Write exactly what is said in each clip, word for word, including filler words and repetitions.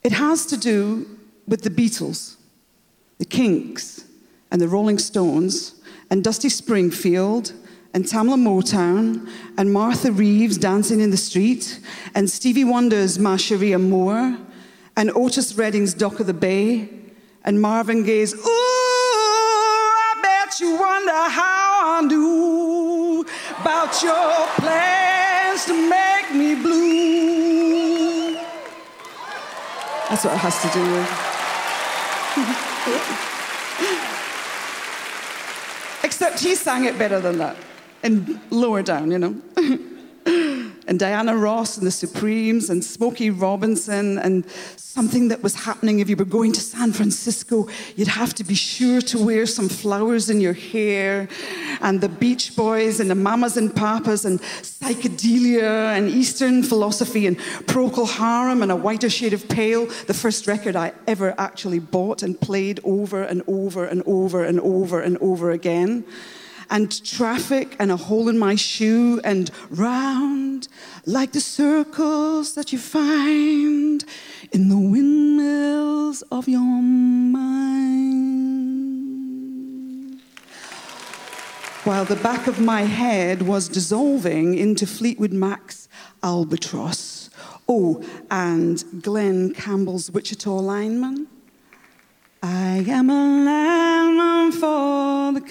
It has to do with the Beatles, the Kinks, and the Rolling Stones, and Dusty Springfield, and Tamla Motown, and Martha Reeves dancing in the street, and Stevie Wonder's Ma Cherie Amour, and Otis Redding's Dock of the Bay, and Marvin Gaye's Ooh, I bet you wonder how I knew about your plans to make me blue. That's what it has to do with. Except he sang it better than that, and lower down, you know. And Diana Ross and the Supremes and Smokey Robinson, and something that was happening if you were going to San Francisco, you'd have to be sure to wear some flowers in your hair, and the Beach Boys and the Mamas and Papas and psychedelia and Eastern philosophy and Procol Harum and A Whiter Shade of Pale, the first record I ever actually bought and played over and over and over and over and over again. And Traffic and A Hole in My Shoe and Round like the circles that you find in the windmills of your mind. While the back of my head was dissolving into Fleetwood Mac's Albatross. Oh, and Glenn Campbell's Wichita Lineman. I am a lineman for the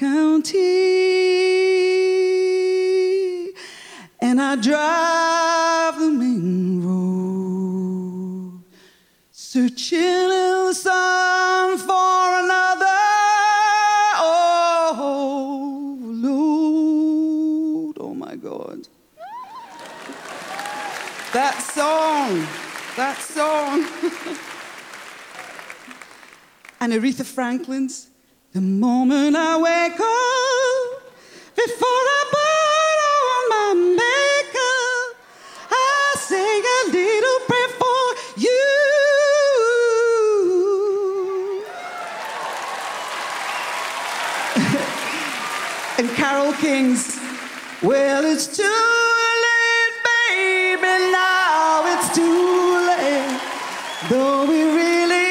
county, and I drive the main road, searching in the sun for another overload. Oh my God. That song, that song. And Aretha Franklin's The Moment I Wake Up, before I put on my makeup, I say a little prayer for you. And Carole King's Well, it's too late, baby, now it's too late, though we really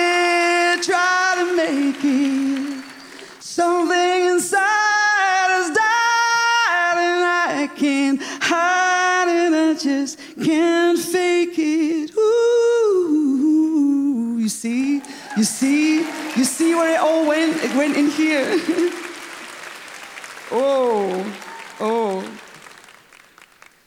make it. Something inside has died, and I can't hide it, I just can't fake it. Ooh, you see, you see, you see where it all went? It went in here. Oh.